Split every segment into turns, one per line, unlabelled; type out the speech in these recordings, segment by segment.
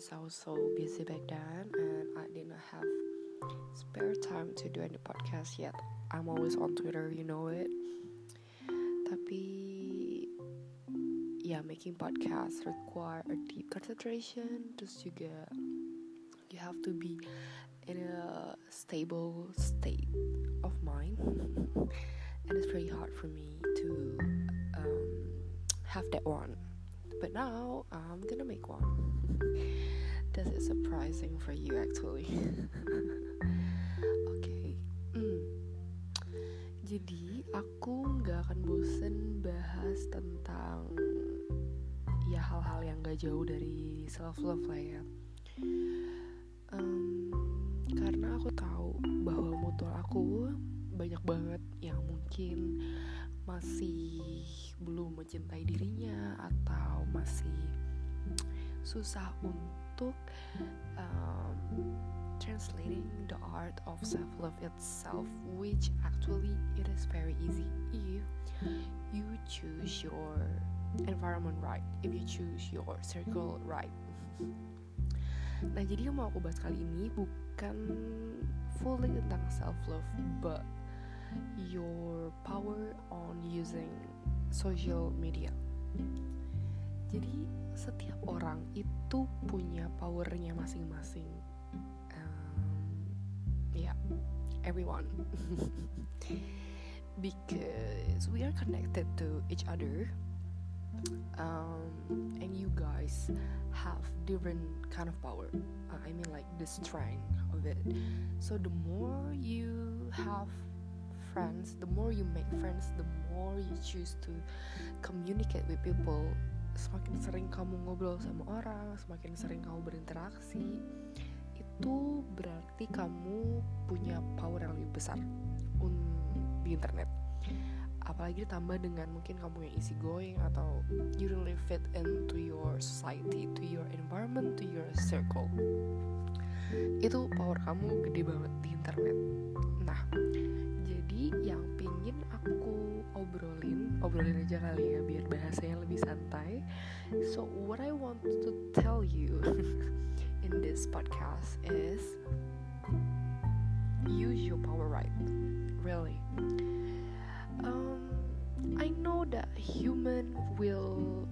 because I was so busy back then and I didn't have spare time to do any podcast yet. I'm always on Twitter, you know it. Tapi ya, making podcast require a deep concentration. Terus juga you have to be in a stable state of mind. And it's very hard for me to have that one. But now I'm gonna make one. That is surprising for you actually. Okay. Jadi aku gak akan bosen bahas tentang ya hal-hal yang gak jauh dari self-love lah ya. Karena aku tahu bahwa mutual aku banyak banget yang mungkin masih belum mencintai dirinya atau masih susah untuk translating the art of self-love itself, which actually it is very easy if you choose your environment right, if you choose your circle right. Nah, jadi yang mau aku bahas kali ini bukan fully tentang self-love, but your power on using social media. Jadi setiap orang itu punya powernya masing-masing. Everyone. Because we are connected to each other, and you guys have different kind of power. I mean like the strength of it. So the more you have friends, the more you make friends, the more you choose to communicate with people. Semakin sering kamu ngobrol sama orang, semakin sering kamu berinteraksi, itu berarti kamu punya power yang lebih besar di internet. Apalagi ditambah dengan mungkin kamu yang easy going atau you really fit into your society, to your environment, to your circle. Itu power kamu gede banget di internet. Nah, jadi yang pingin aku obrolin aja kali ya biar bahasanya lebih santai. So what I want to tell you in this podcast is use your power right. Really. I know that human will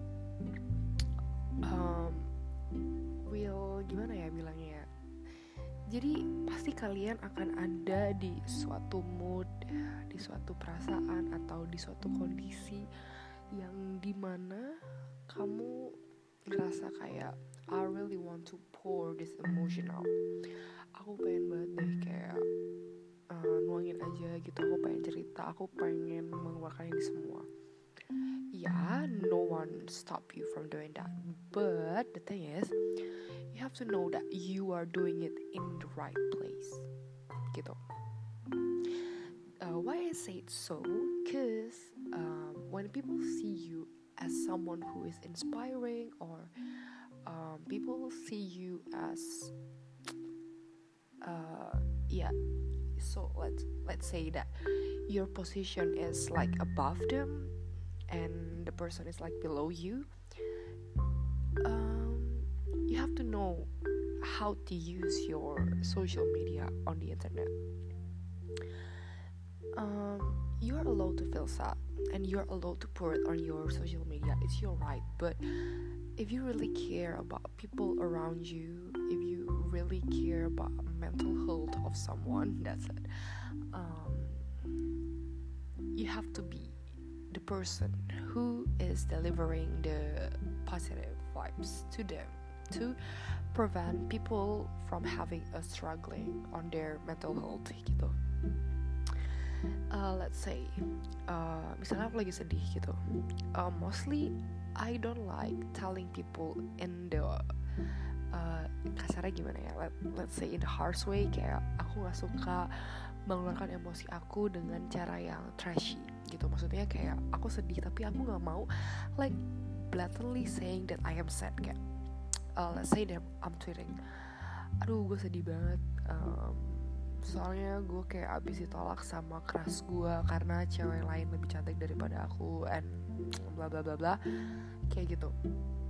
gimana ya bilangnya. Jadi pasti kalian akan ada di suatu mood, di suatu perasaan atau di suatu kondisi yang dimana kamu ngerasa kayak I really want to pour this emotion out. Aku pengen banget deh kayak nuangin aja gitu, aku pengen cerita, aku pengen mengeluarkan ini semua. Ya, no one stop you from doing that. But the thing is, you have to know that you are doing it in the right place. Gitu. Why I say it so? Cause when people see you as someone who is inspiring, or people see you as so let's say that your position is like above them and the person is like below you. You have to know how to use your social media on the internet. You are allowed to feel sad and you're allowed to pour it on your social media. It's your right. But if you really care about people around you, if you really care about mental health of someone, that's it. You have to be the person who is delivering the positive vibes to them to prevent people from having a struggling on their mental health gitu. Let's say misalnya aku lagi sedih gitu, mostly I don't like telling people in the kasarnya gimana ya, let's say in the harsh way, kayak aku gak suka mengeluarkan emosi aku dengan cara yang trashy gitu. Maksudnya kayak aku sedih tapi aku gak mau like blatantly saying that I am sad. Kayak let's say that I'm tweeting, aduh gue sedih banget, soalnya gue kayak abis ditolak sama crush gue karena cewek lain lebih cantik daripada aku and bla bla bla bla, kayak gitu.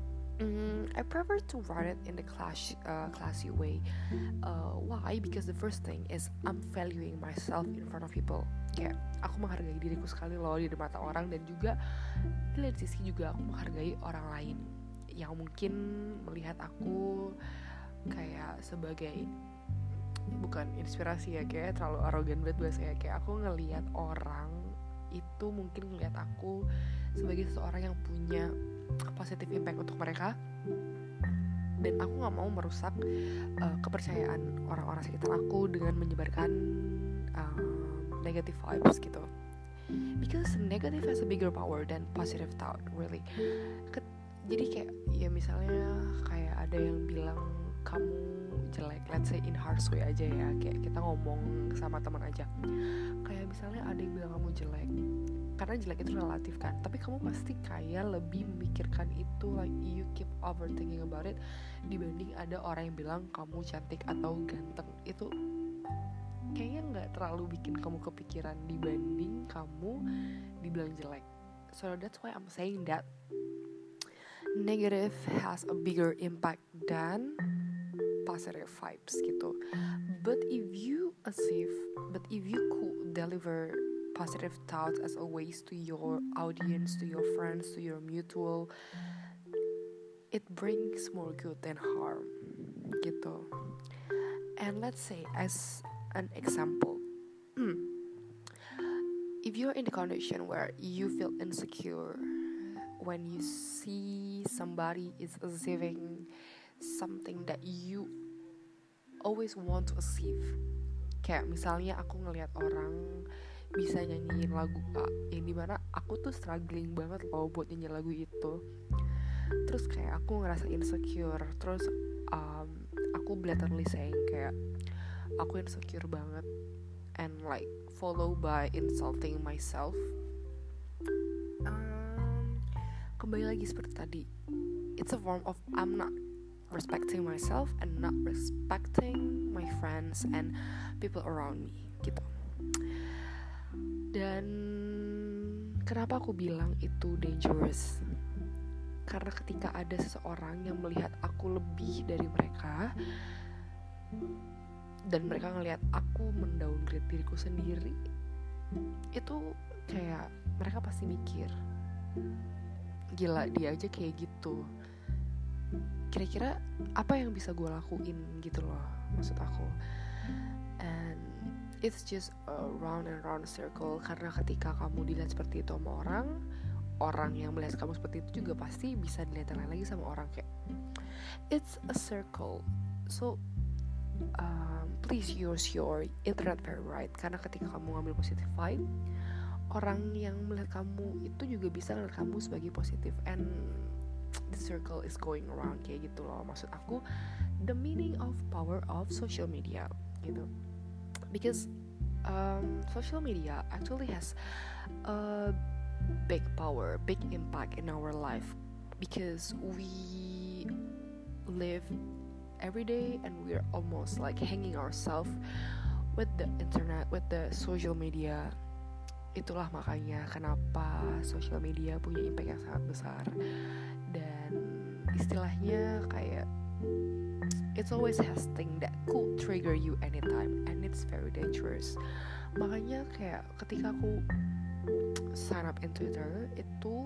I prefer to write it in the classy way. Why? Because the first thing is I'm valuing myself in front of people. Kayak aku menghargai diriku sekali loh di mata orang, dan juga di lain sisi juga aku menghargai orang lain yang mungkin melihat aku kayak sebagai, bukan inspirasi ya, kayak terlalu arogan banget bahasanya, kayak aku ngelihat orang itu mungkin ngelihat aku sebagai seseorang yang punya positive impact untuk mereka, dan aku nggak mau merusak kepercayaan orang-orang sekitar aku dengan menyebarkan negative vibes gitu. Because negative has a bigger power than positive thought, really. Jadi kayak ya misalnya kayak ada yang bilang kamu jelek, let's say in harsh way aja ya, kayak kita ngomong sama teman aja, kayak misalnya ada yang bilang kamu jelek, karena jelek itu relatif kan, tapi kamu pasti kayak lebih memikirkan itu, like you keep overthinking about it, dibanding ada orang yang bilang kamu cantik atau ganteng. Itu kayaknya nggak terlalu bikin kamu kepikiran dibanding kamu dibilang jelek. So that's why I'm saying that negative has a bigger impact than positive vibes gitu. But if you could deliver positive thoughts as always to your audience, to your friends, to your mutual, it brings more good than harm gitu. And let's say as an example, if you're in a condition where you feel insecure when you see somebody is achieving something that you always want to achieve, kayak misalnya aku ngelihat orang bisa nyanyiin lagu A yang dimana aku tuh struggling banget loh buat nyanyi lagu itu, terus kayak aku ngerasa insecure, terus aku blatantly saying kayak aku insecure banget, and like follow by insulting myself. Kembali lagi seperti tadi, it's a form of I'm not respecting myself and not respecting my friends and people around me gitu. Dan kenapa aku bilang itu dangerous? Karena ketika ada seseorang yang melihat aku lebih dari mereka, dan mereka ngelihat aku mendowngrade diriku sendiri, itu kayak mereka pasti mikir, gila dia aja kayak gitu, kira-kira apa yang bisa gue lakuin gitu loh, maksud aku. And it's just a round and round circle, karena ketika kamu dilihat seperti itu sama orang yang melihat kamu seperti itu juga pasti bisa dilihat lagi sama orang, kayak it's a circle. So please use your internet very right, karena ketika kamu ngambil positive vibe, orang yang melihat kamu itu juga bisa melihat kamu sebagai positif, and the circle is going around kayak gitu loh, maksud aku. The meaning of power of social media gitu, because social media actually has a big power, big impact in our life, because we live every day and we're almost like hanging ourselves with the internet, with the social media. Itulah makanya kenapa social media punya impact yang sangat besar, dan istilahnya kayak it's always has thing that could trigger you anytime, and it's very dangerous. Makanya kayak ketika aku sign up in Twitter itu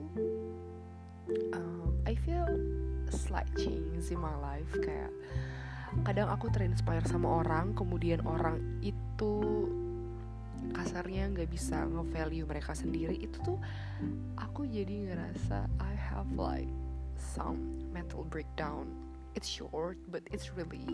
I feel a slight change in my life. Kayak kadang aku terinspire sama orang, kemudian orang itu kasarnya gak bisa nge-value mereka sendiri, itu tuh aku jadi ngerasa I have like some mental breakdown. It's short but it's really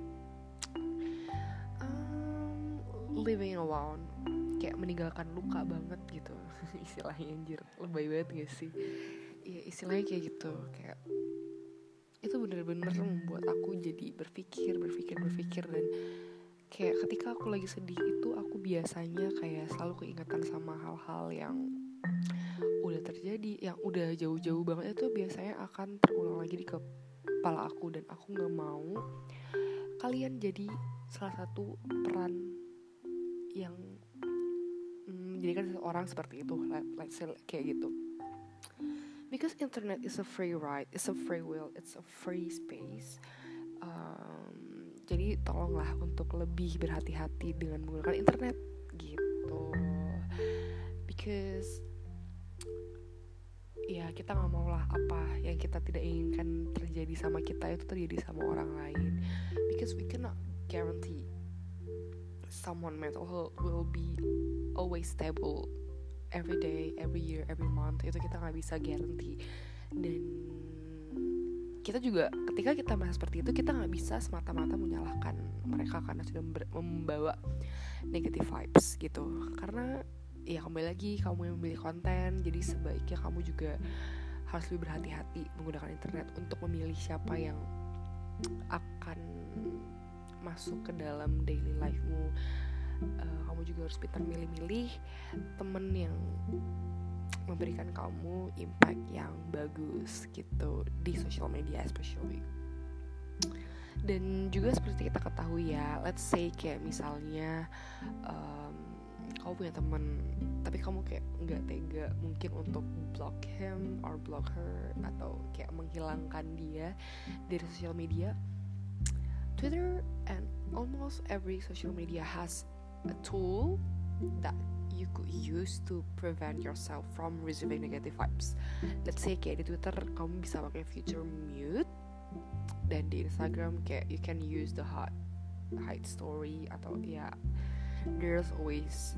living alone, kayak meninggalkan luka banget gitu. Istilahnya anjir, lebay banget gak sih? Ya istilahnya kayak gitu, kayak itu bener-bener membuat aku jadi berpikir, dan kayak ketika aku lagi sedih itu aku biasanya kayak selalu keingatan sama hal-hal yang udah terjadi, yang udah jauh-jauh banget, itu biasanya akan terulang lagi di kepala aku, dan aku gak mau kalian jadi salah satu peran yang menjadikan seseorang seperti itu, let's say kayak gitu. because internet is a free ride, it's a free will, it's a free space. Jadi tolonglah untuk lebih berhati-hati dengan menggunakan internet gitu, because ya kita nggak mau lah apa yang kita tidak inginkan terjadi sama kita itu terjadi sama orang lain, because we cannot guarantee someone mental health will be always stable every day, every year, every month. Itu kita nggak bisa guarantee. Dan kita juga ketika kita merasa seperti itu, kita nggak bisa semata-mata menyalahkan mereka karena sudah membawa negative vibes gitu. Karena ya kembali lagi, kamu yang memilih konten, jadi sebaiknya kamu juga harus lebih berhati-hati menggunakan internet untuk memilih siapa yang akan masuk ke dalam daily life-mu. Kamu juga harus pintar milih-milih temen yang memberikan kamu impact yang bagus gitu di social media especially. Dan juga seperti kita ketahui ya, let's say kayak misalnya kamu punya temen tapi kamu kayak nggak tega mungkin untuk block him or block her, atau kayak menghilangkan dia dari social media. Twitter and almost every social media has a tool that you could use to prevent yourself from receiving negative vibes. Let's say kayak di Twitter kamu bisa pakai feature mute, dan di Instagram kayak you can use the hide story, atau ya there's always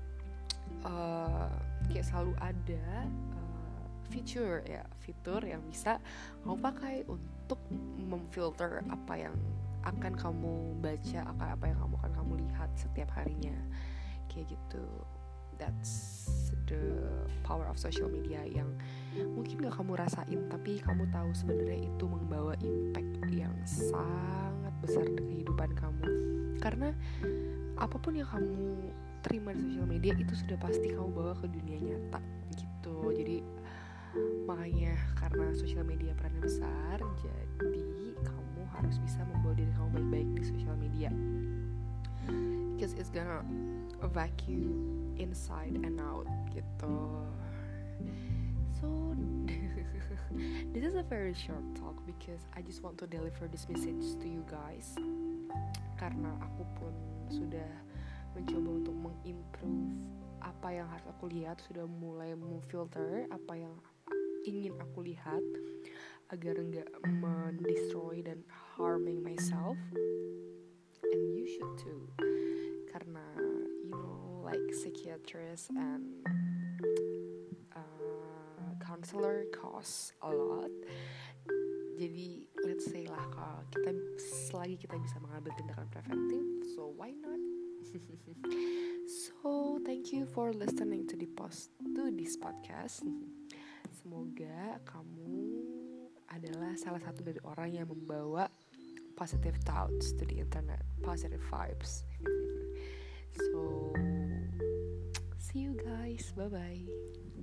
kayak selalu ada fitur yang bisa kamu pakai untuk memfilter apa yang akan kamu baca, apa yang kamu lihat setiap harinya, kayak gitu. That's the power of social media yang mungkin gak kamu rasain, tapi kamu tahu sebenarnya itu membawa impact yang sangat besar di kehidupan kamu. Karena apapun yang kamu terima di social media itu sudah pasti kamu bawa ke dunia nyata gitu. Jadi makanya karena social media perannya besar, jadi kamu harus bisa membawa diri kamu baik-baik di social media, because it's gonna affect you inside and out gitu. So this is a very short talk because I just want to deliver this message to you guys, karena aku pun sudah mencoba untuk mengimprove apa yang harus aku lihat, sudah mulai memfilter apa yang ingin aku lihat agar nggak mendestroy dan harming myself. And you should too, karena you know like psychiatrist and counselor cost a lot. Jadi let's say lah kalau kita selagi kita bisa mengambil tindakan preventif, so why not? So thank you for listening to this podcast. Semoga kamu adalah salah satu dari orang yang membawa positive thoughts to the internet, positive vibes. So see you guys, bye bye.